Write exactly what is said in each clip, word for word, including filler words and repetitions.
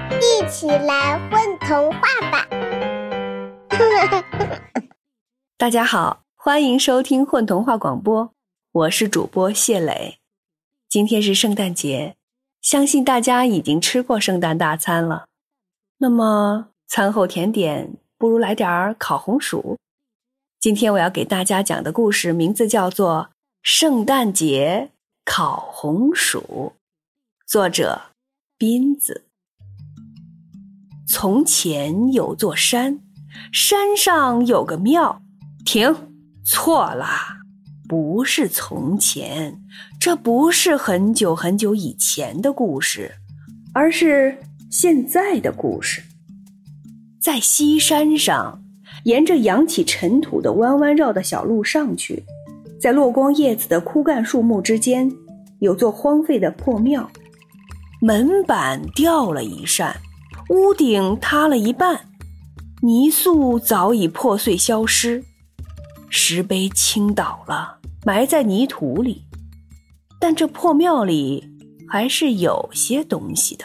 一起来混童话吧！ 大家好，欢迎收听混童话广播，我是主播谢磊。今天是圣诞节，相信大家已经吃过圣诞大餐了。那么餐后甜点不如来点烤红薯。今天我要给大家讲的故事名字叫做《圣诞节烤红薯》，作者斌子。从前有座山，山上有个庙。停，错啦，不是从前，这不是很久很久以前的故事，而是现在的故事。在西山上，沿着扬起尘土的弯弯绕的小路上去，在落光叶子的枯干树木之间，有座荒废的破庙。门板掉了一扇，屋顶塌了一半，泥塑早已破碎消失，石碑倾倒了，埋在泥土里。但这破庙里还是有些东西的。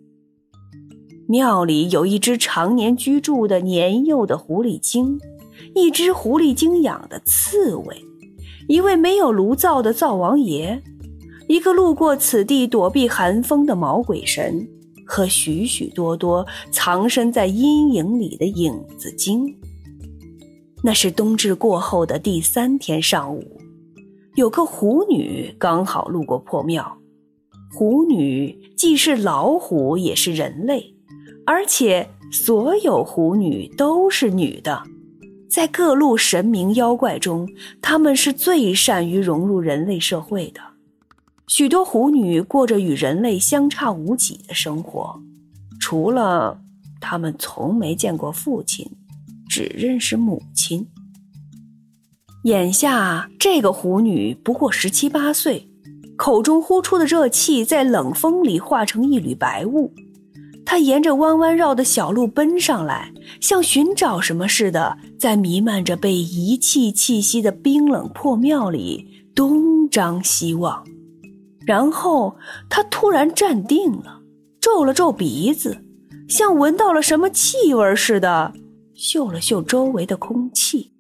庙里有一只常年居住的年幼的狐狸精，一只狐狸精养的刺猬，一位没有炉灶的灶王爷，一个路过此地躲避寒风的毛鬼神，和许许多多藏身在阴影里的影子精。那是冬至过后的第三天上午，有个狐女刚好路过破庙。狐女既是老虎也是人类，而且所有狐女都是女的。在各路神明妖怪中，她们是最善于融入人类社会的。许多狐女过着与人类相差无几的生活，除了她们从没见过父亲，只认识母亲。眼下这个狐女不过十七八岁，口中呼出的热气在冷风里化成一缕白雾。她沿着弯弯绕的小路奔上来，像寻找什么似的，在弥漫着被遗弃气息的冰冷破庙里东张西望。然后她突然站定了，皱了皱鼻子，像闻到了什么气味似的，嗅了嗅周围的空气。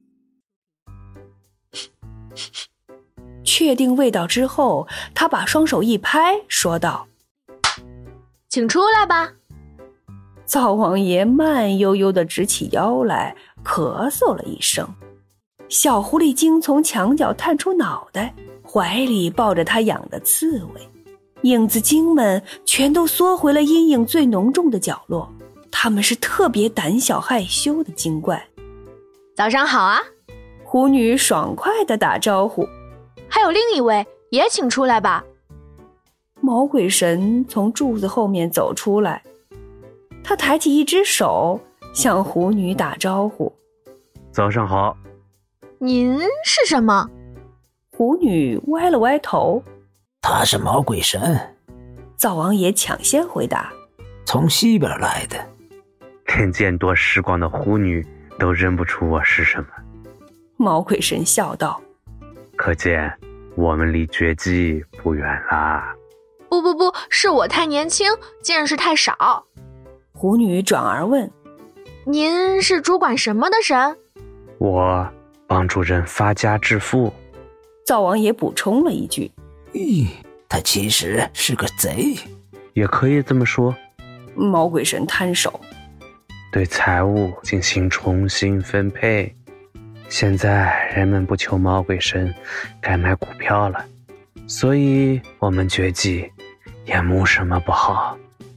确定味道之后，她把双手一拍，说道： 请出来吧。 灶王爷慢悠悠地直起腰来，咳嗽了一声。小狐狸精从墙角探出脑袋，怀里抱着他养的刺猬。影子精们全都缩回了阴影最浓重的角落，他们是特别胆小害羞的精怪。 早上好啊！ 狐女爽快地打招呼。 还有另一位，也请出来吧。 毛鬼神从柱子后面走出来，他抬起一只手向狐女打招呼。 早上好。 您是什么？ 狐女歪了歪头。 他是毛鬼神。 灶王爷抢先回答。 从西边来的。 连见多识广的狐女都认不出我是什么。 毛鬼神笑道。 可见我们离绝迹不远啦。 不不不，是我太年轻，见识太少。 狐女转而问。 您是主管什么的神？ 我帮助人发家致富。 灶王爷补充了一句。 咦，他其实是个贼。 也可以这么说。 毛鬼神摊手。 对财物进行重新分配。现在人们不求毛鬼神该买股票了，所以我们绝迹也没什么不好。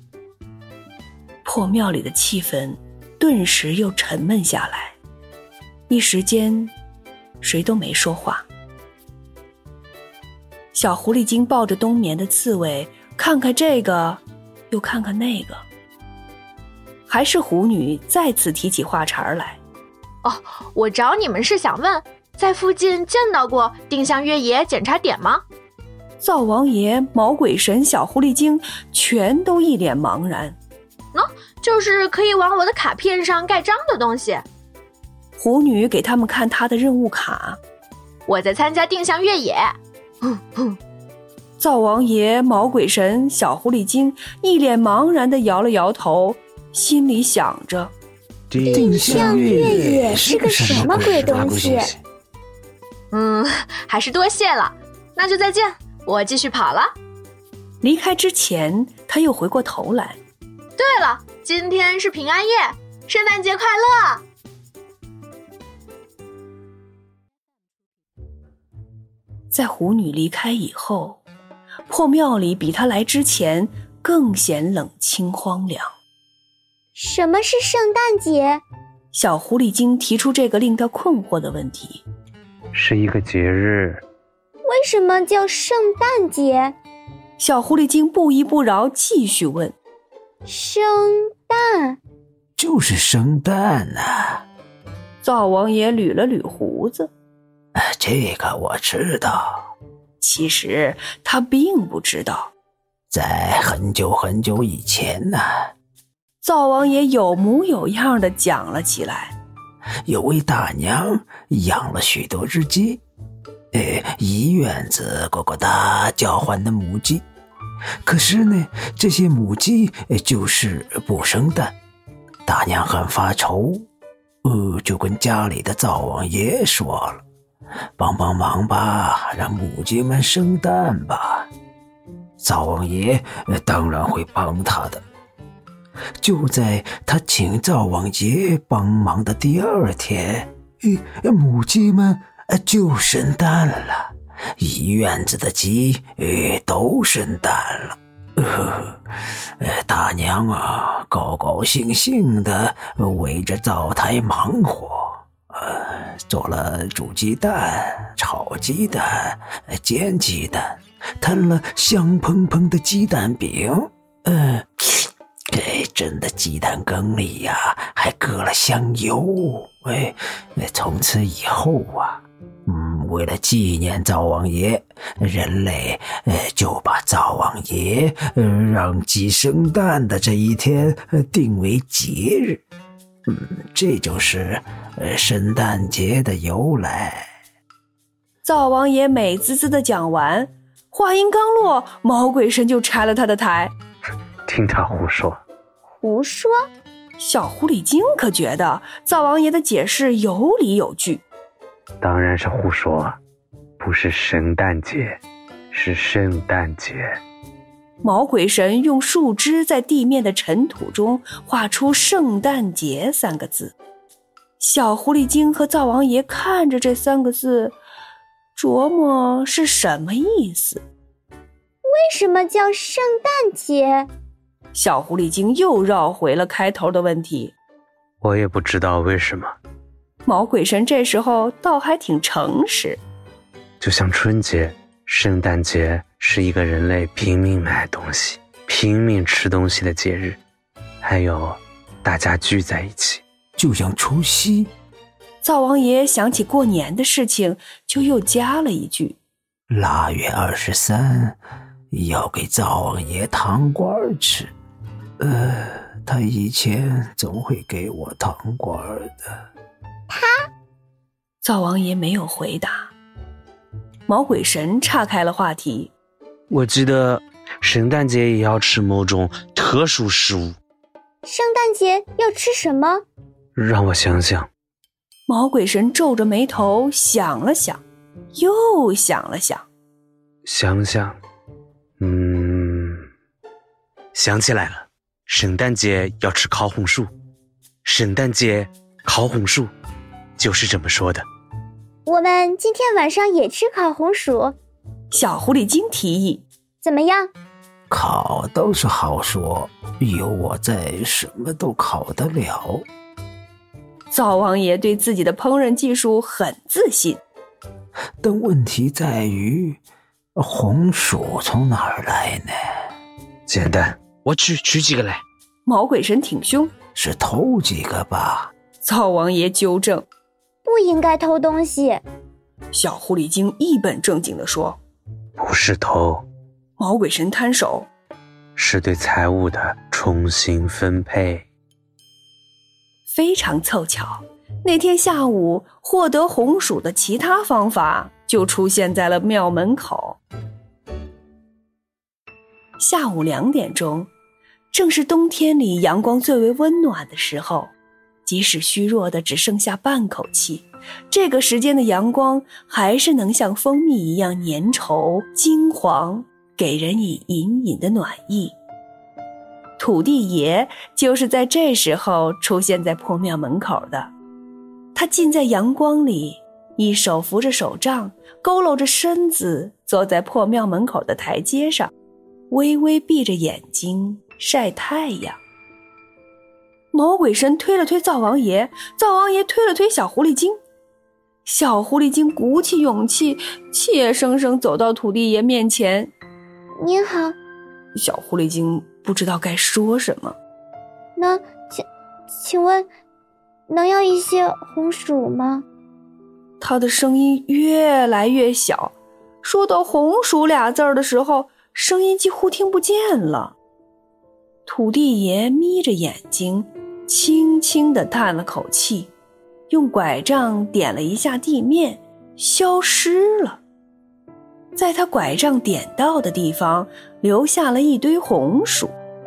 破庙里的气氛顿时又沉闷下来，一时间谁都没说话。小狐狸精抱着冬眠的刺猬，看看这个又看看那个。还是狐女再次提起话茬来。 哦，我找你们是想问，在附近见到过定向越野检查点吗？ 灶王爷、毛鬼神、小狐狸精全都一脸茫然。 喏、哦，就是可以往我的卡片上盖章的东西。 狐女给他们看她的任务卡。 我在参加定向越野。 灶王爷、毛鬼神、小狐狸精一脸茫然地摇了摇头，心里想着： 定向越野是个什么鬼东西？ 嗯，还是多谢了，那就再见，我继续跑了。 离开之前，他又回过头来。 对了，今天是平安夜，圣诞节快乐！ 在狐女离开以后，破庙里比她来之前更显冷清荒凉。 什么是圣诞节？ 小狐狸精提出这个令她困惑的问题。 是一个节日。 为什么叫圣诞节？ 小狐狸精不依不饶继续问。 圣诞就是生蛋啊。 灶王爷捋了捋胡子。 这个我知道。 其实他并不知道。 在很久很久以前呢、啊， 灶王爷有模有样地讲了起来。 有位大娘养了许多只鸡，呃，一院子呱呱哒叫唤的母鸡。可是呢，这些母鸡就是不生蛋。大娘很发愁，呃，就跟家里的灶王爷说了，帮帮忙吧，让母鸡们生蛋吧。灶王爷当然会帮他的。就在他请灶王爷帮忙的第二天，母鸡们就生蛋了，一院子的鸡都生蛋了。呃，大娘啊，高高兴兴的围着灶台忙活，呃，做了煮鸡蛋、炒鸡蛋、煎鸡蛋，摊了香喷喷的鸡蛋饼，呃哎，蒸的鸡蛋羹里呀、啊，还搁了香油。哎，从此以后啊，嗯，为了纪念灶王爷，人类呃就把灶王爷呃让鸡生蛋的这一天呃定为节日。嗯，这就是呃圣诞节的由来。 灶王爷美滋滋地讲完，话音刚落，毛鬼神就拆了他的台。 听他胡说。 胡说？ 小狐狸精可觉得灶王爷的解释有理有据。 当然是胡说，不是圣诞节，是圣诞节。 毛鬼神用树枝在地面的尘土中画出圣诞节三个字。小狐狸精和灶王爷看着这三个字，琢磨是什么意思。 为什么叫圣诞节？ 小狐狸精又绕回了开头的问题。 我也不知道为什么。 毛鬼神这时候倒还挺诚实。 就像春节、圣诞节是一个人类拼命买东西、拼命吃东西的节日，还有大家聚在一起。 就像除夕。 灶王爷想起过年的事情，就又加了一句： 腊月二十三要给灶王爷糖瓜吃。呃，他以前总会给我糖瓜的。 他？ 灶王爷没有回答。毛鬼神岔开了话题。 我记得圣诞节也要吃某种特殊食物。 圣诞节要吃什么？ 让我想想。 毛鬼神皱着眉头想了想，又想了想。 想想，嗯，想起来了。圣诞节要吃烤红薯，圣诞节烤红薯，就是这么说的。 我们今天晚上也吃烤红薯。 小狐狸精提议。 怎么样？ 烤倒是好说，有我在，什么都烤得了。 灶王爷对自己的烹饪技术很自信。 但问题在于，红薯从哪儿来呢？ 简单，我去取几个来。 毛鬼神挺凶。 是偷几个吧？ 灶王爷纠正。 不应该偷东西。 小狐狸精一本正经地说。 不是偷。 毛鬼神摊手。 是对财物的重新分配。 非常凑巧，那天下午获得红薯的其他方法就出现在了庙门口。 下午两点钟，正是冬天里阳光最为温暖的时候，即使虚弱的只剩下半口气，这个时间的阳光还是能像蜂蜜一样粘稠金黄，给人以隐隐的暖意。土地爷就是在这时候出现在破庙门口的，他浸在阳光里，一手扶着手杖，佝偻着身子，坐在破庙门口的台阶上，微微闭着眼睛晒太阳。毛鬼神推了推灶王爷，灶王爷推了推小狐狸精。小狐狸精鼓起勇气，怯生生走到土地爷面前。 您好。 小狐狸精不知道该说什么。 能请请问能要一些红薯吗？ 他的声音越来越小，说到红薯俩字儿的时候，声音几乎听不见了。土地爷眯着眼睛，轻轻地叹了口气，用拐杖点了一下地面，消失了。在他拐杖点到的地方，留下了一堆红薯。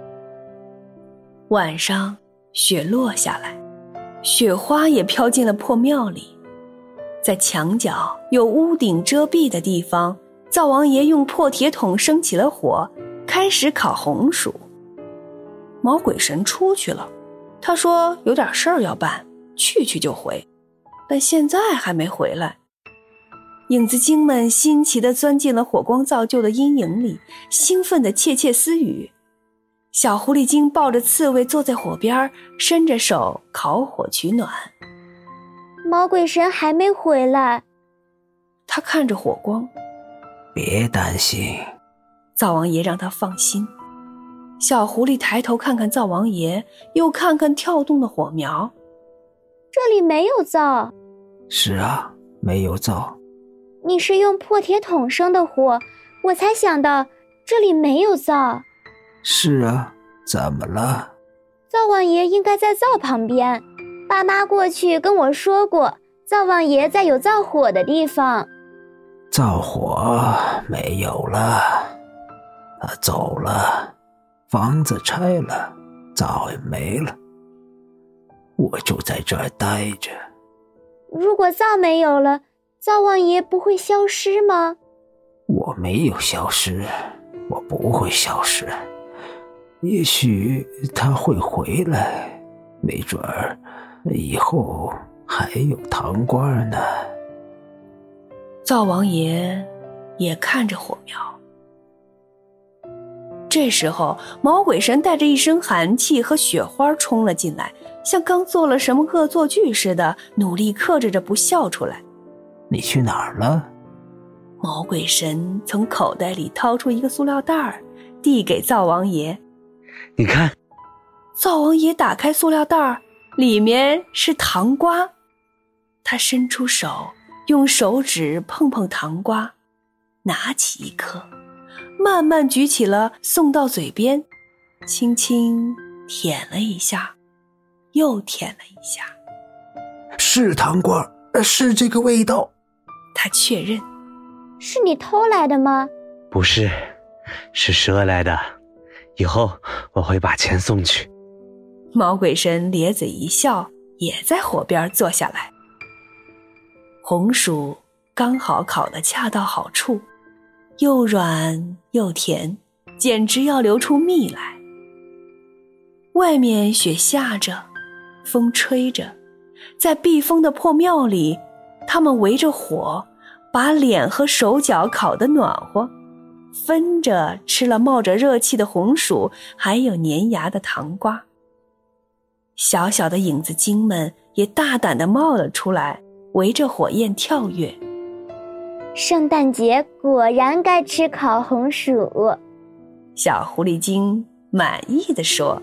晚上，雪落下来，雪花也飘进了破庙里。在墙角有屋顶遮蔽的地方，灶王爷用破铁桶生起了火，开始烤红薯。毛鬼神出去了，他说有点事儿要办，去去就回，但现在还没回来。影子精们新奇地钻进了火光造就的阴影里，兴奋地窃窃私语。小狐狸精抱着刺猬坐在火边，伸着手烤火取暖。 毛鬼神还没回来。 他看着火光。 别担心， 灶王爷让他放心。小狐狸抬头看看灶王爷，又看看跳动的火苗。 这里没有灶。 是啊，没有灶。 你是用破铁桶生的火，我才想到这里没有灶。 是啊，怎么了？ 灶王爷应该在灶旁边，爸妈过去跟我说过，灶王爷在有灶火的地方。 灶火没有了，他走了，房子拆了，灶也没了，我就在这儿待着。 如果灶没有了，灶王爷不会消失吗？ 我没有消失，我不会消失。也许他会回来，没准儿以后还有糖瓜呢。 灶王爷也看着火苗。这时候，毛鬼神带着一身寒气和雪花冲了进来，像刚做了什么恶作剧似的，努力克制着不笑出来。 你去哪儿了？ 毛鬼神从口袋里掏出一个塑料袋儿，递给灶王爷。 你看。 灶王爷打开塑料袋儿，里面是糖瓜。他伸出手，用手指碰碰糖瓜，拿起一颗，慢慢举起了，送到嘴边，轻轻舔了一下，又舔了一下。 是糖瓜，是这个味道。 他确认。 是你偷来的吗？ 不是，是赊来的，以后我会把钱送去。 毛鬼神咧嘴一笑，也在火边坐下来。红薯刚好烤得恰到好处，又软又甜，简直要流出蜜来。外面雪下着，风吹着，在避风的破庙里，他们围着火，把脸和手脚烤得暖和，分着吃了冒着热气的红薯，还有粘牙的糖瓜。小小的影子精们也大胆地冒了出来，围着火焰跳跃。 圣诞节果然该吃烤红薯。 小狐狸精满意地说。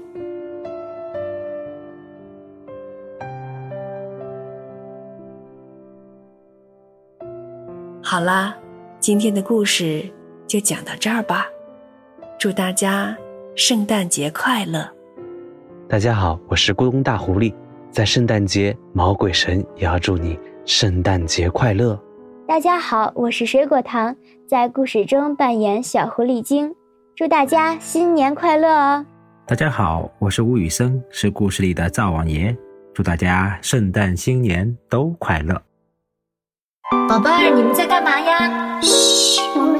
好啦，今天的故事就讲到这儿吧。祝大家圣诞节快乐。 大家好，我是咕咚大狐狸，在圣诞节，毛鬼神也要祝你圣诞节快乐。 大家好，我是水果糖，在故事中扮演小狐狸精。 祝大家新年快乐哦！ 大家好，我是吴宇森，是故事里的灶王爷，祝大家圣诞新年都快乐。 宝贝儿，你们在干嘛呀？ 嘘，我们